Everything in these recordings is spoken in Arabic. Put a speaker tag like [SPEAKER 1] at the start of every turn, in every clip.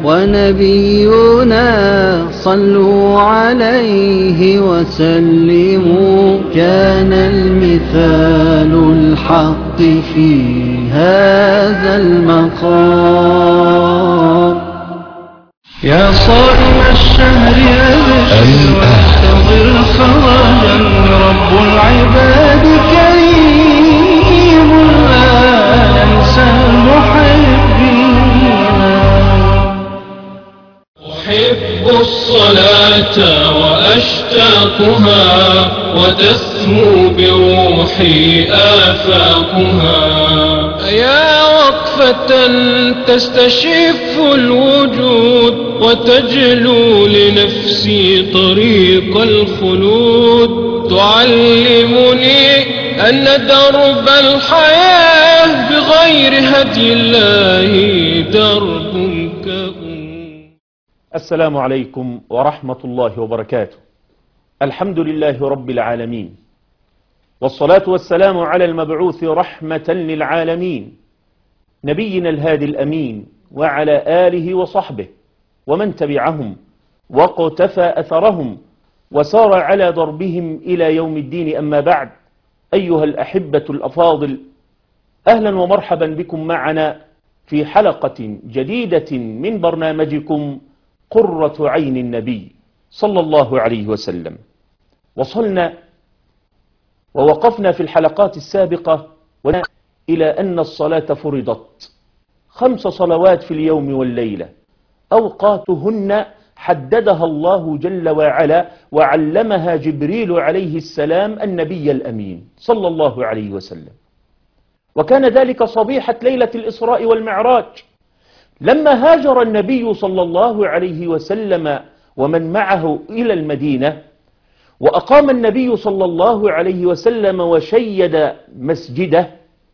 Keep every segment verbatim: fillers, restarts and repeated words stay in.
[SPEAKER 1] ونبينا صلوا عليه وسلموا. كان المثال الحق في هذا المقام. يا صائم الشهر أبشر وانتظر خرجا. رب العباد كريم لا ينسى المحبين. أحب الصلاة وأشتاقها وتسمو بروحي آفاقها. يا وقفة تستشف الوجود وتجلو لنفسي طريق الخلود. تعلمني أن درب الحياة بغير هدي الله درب كؤوم.
[SPEAKER 2] السلام عليكم ورحمة الله وبركاته. الحمد لله رب العالمين، والصلاة والسلام على المبعوث رحمة للعالمين نبينا الهادي الأمين وعلى آله وصحبه ومن تبعهم واقتفى أثرهم وسار على دربهم إلى يوم الدين. أما بعد، أيها الأحبة الأفاضل، أهلا ومرحبا بكم معنا في حلقة جديدة من برنامجكم قرة عين النبي صلى الله عليه وسلم. وصلنا ووقفنا في الحلقات السابقة إلى أن الصلاة فرضت خمس صلوات في اليوم والليلة، أوقاتهن حددها الله جل وعلا وعلمها جبريل عليه السلام النبي الأمين صلى الله عليه وسلم. وكان ذلك صبيحة ليلة الإسراء والمعراج، لما هاجر النبي صلى الله عليه وسلم ومن معه إلى المدينة، وأقام النبي صلى الله عليه وسلم وشيد مسجده.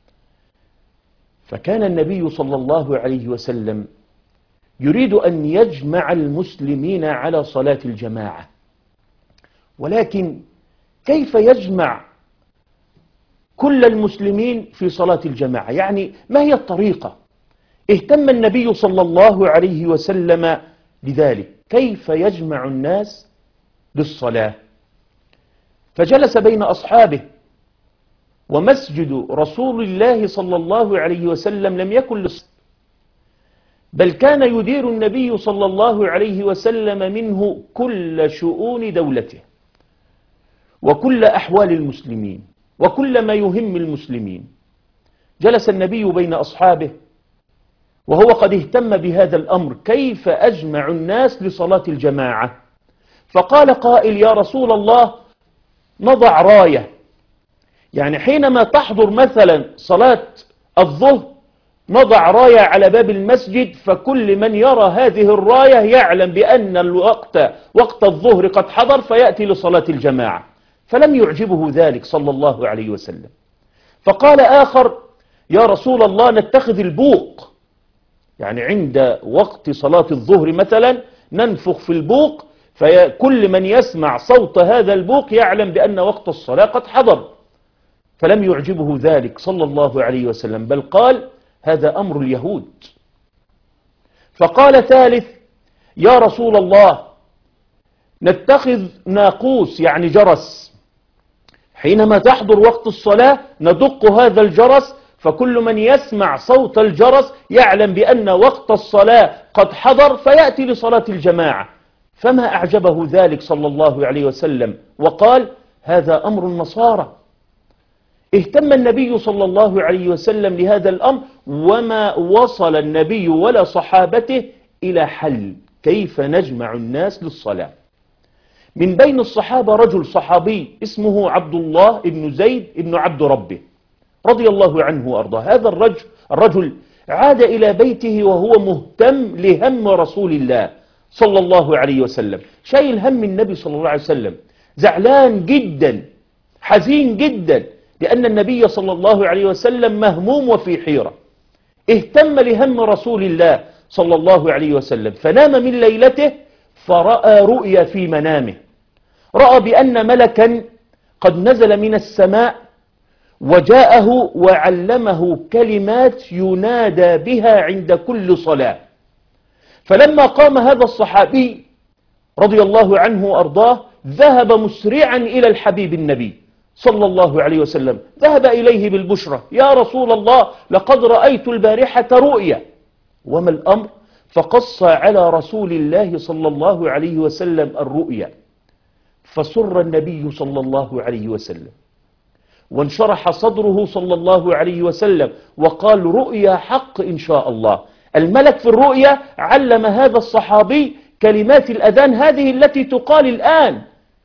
[SPEAKER 2] فكان النبي صلى الله عليه وسلم يريد أن يجمع المسلمين على صلاة الجماعة، ولكن كيف يجمع كل المسلمين في صلاة الجماعة؟ يعني ما هي الطريقة؟ اهتم النبي صلى الله عليه وسلم لذلك، كيف يجمع الناس للصلاة؟ فجلس بين أصحابه، ومسجد رسول الله صلى الله عليه وسلم لم يكن للصلاة، بل كان يدير النبي صلى الله عليه وسلم منه كل شؤون دولته وكل أحوال المسلمين وكل ما يهم المسلمين. جلس النبي بين أصحابه وهو قد اهتم بهذا الأمر، كيف أجمع الناس لصلاة الجماعة؟ فقال قائل: يا رسول الله، نضع راية، يعني حينما تحضر مثلا صلاة الظهر نضع راية على باب المسجد، فكل من يرى هذه الراية يعلم بأن الوقت وقت الظهر قد حضر فيأتي لصلاة الجماعة. فلم يعجبه ذلك صلى الله عليه وسلم. فقال آخر: يا رسول الله، نتخذ البوق، يعني عند وقت صلاة الظهر مثلا ننفخ في البوق، فكل من يسمع صوت هذا البوق يعلم بأن وقت الصلاة قد حضر. فلم يعجبه ذلك صلى الله عليه وسلم، بل قال: هذا أمر اليهود. فقال ثالث: يا رسول الله، نتخذ ناقوس، يعني جرس، حينما تحضر وقت الصلاة ندق هذا الجرس، فكل من يسمع صوت الجرس يعلم بأن وقت الصلاة قد حضر فيأتي لصلاة الجماعة. فما أعجبه ذلك صلى الله عليه وسلم، وقال: هذا أمر النصارى. اهتم النبي صلى الله عليه وسلم لهذا الأمر، وما وصل النبي ولا صحابته إلى حل كيف نجمع الناس للصلاة. من بين الصحابة رجل صحابي اسمه عبد الله بن زيد بن عبد ربه رضي الله عنه وأرضاه. هذا الرجل, الرجل عاد إلى بيته وهو مهتم لهم رسول الله صلى الله عليه وسلم، شايل هم النبي صلى الله عليه وسلم، زعلان جدا، حزين جدا، لأن النبي صلى الله عليه وسلم مهموم وفي حيرة. اهتم لهم رسول الله صلى الله عليه وسلم، فنام من ليلته فرأى رؤيا في منامه، رأى بأن ملكا قد نزل من السماء وجاءه وعلمه كلمات ينادى بها عند كل صلاة. فلما قام هذا الصحابي رضي الله عنه وأرضاه ذهب مسرعا إلى الحبيب النبي صلى الله عليه وسلم، ذهب إليه بالبشرى: يا رسول الله، لقد رأيت البارحة رؤيا. وما الأمر؟ فقص على رسول الله صلى الله عليه وسلم الرؤيا، فسر النبي صلى الله عليه وسلم وانشرح صدره صلى الله عليه وسلم وقال: رؤيا حق إن شاء الله. الملك في الرؤيا علم هذا الصحابي كلمات الأذان هذه التي تقال الآن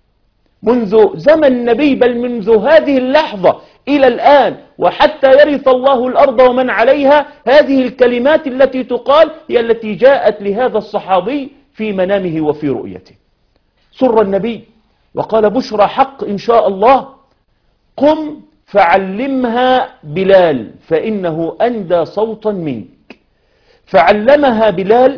[SPEAKER 2] منذ زمن النبي، بل منذ هذه اللحظة إلى الآن وحتى يرث الله الأرض ومن عليها. هذه الكلمات التي تقال هي التي جاءت لهذا الصحابي في منامه وفي رؤيته. سر النبي وقال: بشرى حق إن شاء الله، قم فعلمها بلال فإنه أندى صوتا منك. فعلمها بلال،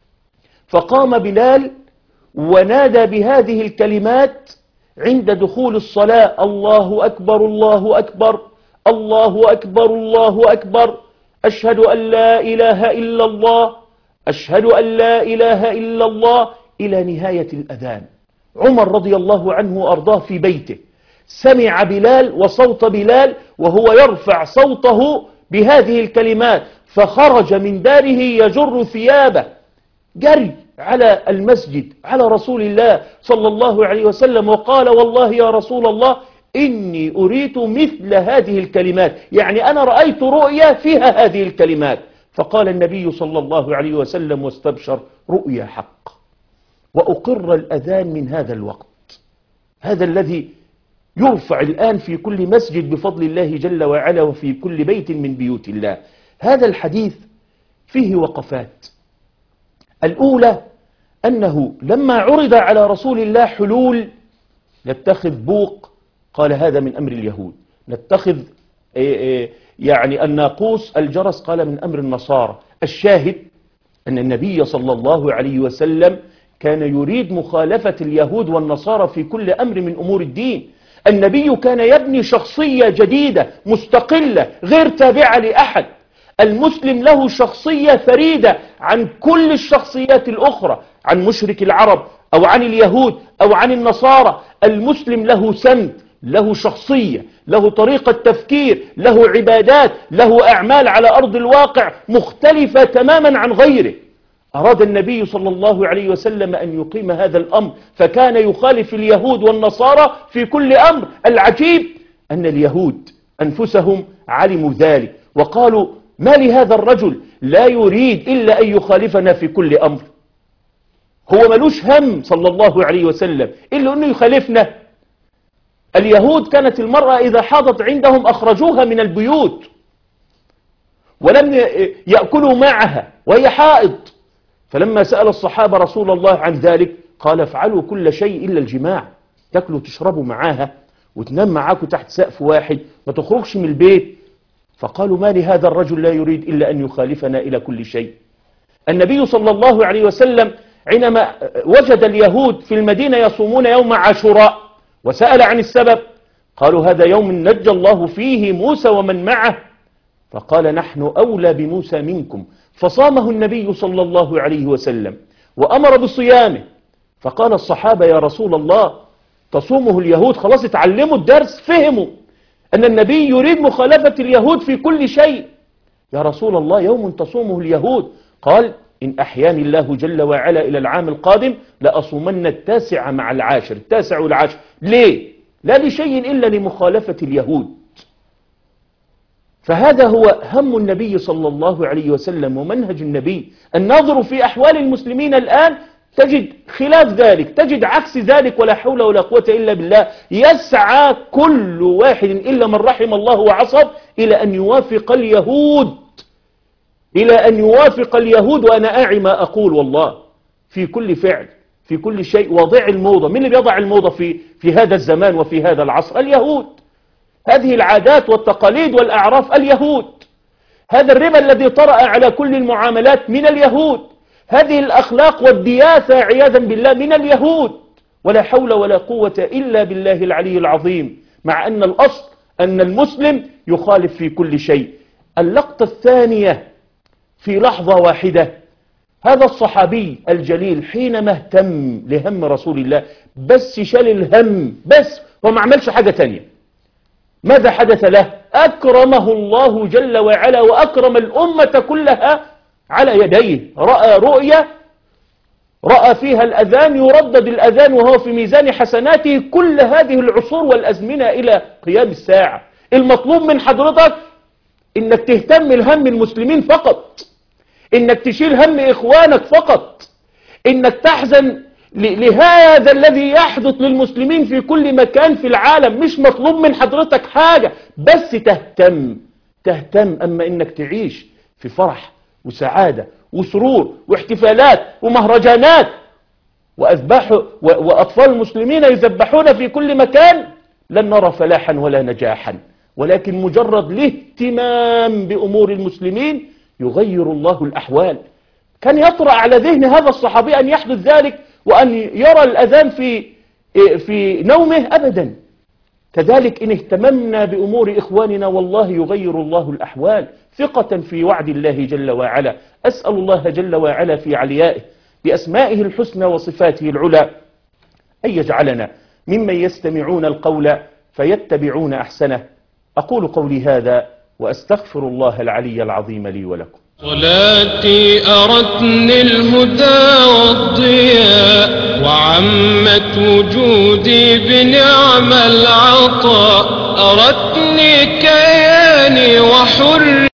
[SPEAKER 2] فقام بلال ونادى بهذه الكلمات عند دخول الصلاة: الله أكبر الله أكبر الله أكبر الله أكبر، أشهد أن لا إله إلا الله أشهد أن لا إله إلا الله، إلى نهاية الأذان. عمر رضي الله عنه وأرضاه في بيته سمع بلال وصوت بلال وهو يرفع صوته بهذه الكلمات، فخرج من داره يجر ثيابه، جري على المسجد على رسول الله صلى الله عليه وسلم وقال: والله يا رسول الله إني أريد مثل هذه الكلمات، يعني أنا رأيت رؤيا فيها هذه الكلمات. فقال النبي صلى الله عليه وسلم واستبشر: رؤيا حق. وأقر الأذان من هذا الوقت، هذا الذي يرفع الآن في كل مسجد بفضل الله جل وعلا وفي كل بيت من بيوت الله. هذا الحديث فيه وقفات. الأولى أنه لما عرض على رسول الله حلول: نتخذ بوق، قال هذا من أمر اليهود. نتخذ يعني الناقوس الجرس، قال من أمر النصارى. الشاهد أن النبي صلى الله عليه وسلم كان يريد مخالفة اليهود والنصارى في كل أمر من أمور الدين. النبي كان يبني شخصية جديدة مستقلة غير تابعة لأحد. المسلم له شخصية فريدة عن كل الشخصيات الأخرى، عن مشرك العرب أو عن اليهود أو عن النصارى. المسلم له سمت، له شخصية، له طريقة تفكير، له عبادات، له أعمال على أرض الواقع مختلفة تماما عن غيره. أراد النبي صلى الله عليه وسلم أن يقيم هذا الأمر، فكان يخالف اليهود والنصارى في كل أمر. العجيب أن اليهود أنفسهم علموا ذلك وقالوا: ما لهذا الرجل لا يريد إلا أن يخالفنا في كل أمر، هو ملوش هم صلى الله عليه وسلم إلا أنه يخالفنا. اليهود كانت المرأة إذا حاضت عندهم أخرجوها من البيوت ولم يأكلوا معها وهي حائض. فلما سأل الصحابة رسول الله عن ذلك قال: افعلوا كل شيء إلا الجماع، تاكلوا تشربوا معاها وتنام معاكم تحت سقف واحد، ما تخرجش من البيت. فقالوا: ما لهذا الرجل لا يريد إلا أن يخالفنا إلى كل شيء. النبي صلى الله عليه وسلم حينما وجد اليهود في المدينة يصومون يوم عاشوراء وسأل عن السبب، قالوا: هذا يوم نجى الله فيه موسى ومن معه. فقال: نحن أولى بموسى منكم. فصامه النبي صلى الله عليه وسلم وأمر بصيامه. فقال الصحابة: يا رسول الله، تصومه اليهود؟ خلاص اتعلموا الدرس، فهموا أن النبي يريد مخالفة اليهود في كل شيء. يا رسول الله، يوم تصومه اليهود. قال: إن أحياني الله جل وعلا إلى العام القادم لأصومن التاسع مع العاشر. التاسع والعاشر ليه؟ لا لشيء إلا لمخالفة اليهود. فهذا هو هم النبي صلى الله عليه وسلم ومنهج النبي. الناظر في أحوال المسلمين الآن تجد خلاف ذلك، تجد عكس ذلك، ولا حول ولا قوة إلا بالله. يسعى كل واحد إلا من رحم الله وعصب إلى أن يوافق اليهود، إلى أن يوافق اليهود. وأنا أعي ما أقول والله، في كل فعل، في كل شيء. وضع الموضة، من اللي بيضع الموضة في, في هذا الزمان وفي هذا العصر؟ اليهود. هذه العادات والتقاليد والأعراف اليهود. هذا الربا الذي طرأ على كل المعاملات من اليهود. هذه الأخلاق والدياثة عياذا بالله من اليهود. ولا حول ولا قوة إلا بالله العلي العظيم. مع أن الأصل أن المسلم يخالف في كل شيء. اللقطة الثانية في لحظة واحدة هذا الصحابي الجليل حينما اهتم لهم رسول الله بس شال الهم بس، وما عملش حاجة تانية، ماذا حدث له؟ أكرمه الله جل وعلا وأكرم الأمة كلها على يديه. رأى رؤية رأى فيها الأذان، يردد الأذان وهو في ميزان حسناته كل هذه العصور والأزمنة إلى قيام الساعة. المطلوب من حضرتك إنك تهتم الهم المسلمين فقط، إنك تشيل هم إخوانك فقط، إنك تحزن لهذا الذي يحدث للمسلمين في كل مكان في العالم. مش مطلوب من حضرتك حاجة، بس تهتم تهتم أما إنك تعيش في فرح وسعادة وسرور واحتفالات ومهرجانات وأذباح وأطفال المسلمين يذبحون في كل مكان، لن نرى فلاحا ولا نجاحا. ولكن مجرد الاهتمام بأمور المسلمين يغير الله الأحوال. كان يطرأ على ذهن هذا الصحابي أن يحدث ذلك وأن يرى الأذان في في نومه أبدا. كذلك إن اهتممنا بأمور إخواننا والله يغير الله الأحوال، ثقة في وعد الله جل وعلا. أسأل الله جل وعلا في عليائه بأسمائه الحسنى وصفاته العلى أن يجعلنا ممن يستمعون القول فيتبعون أحسنه. أقول قولي هذا وأستغفر الله العلي العظيم لي ولكم.
[SPEAKER 1] صلاتي أرتني الهدى والضياء، وعمت وجودي بنعم العطاء، أرتني كياني وحر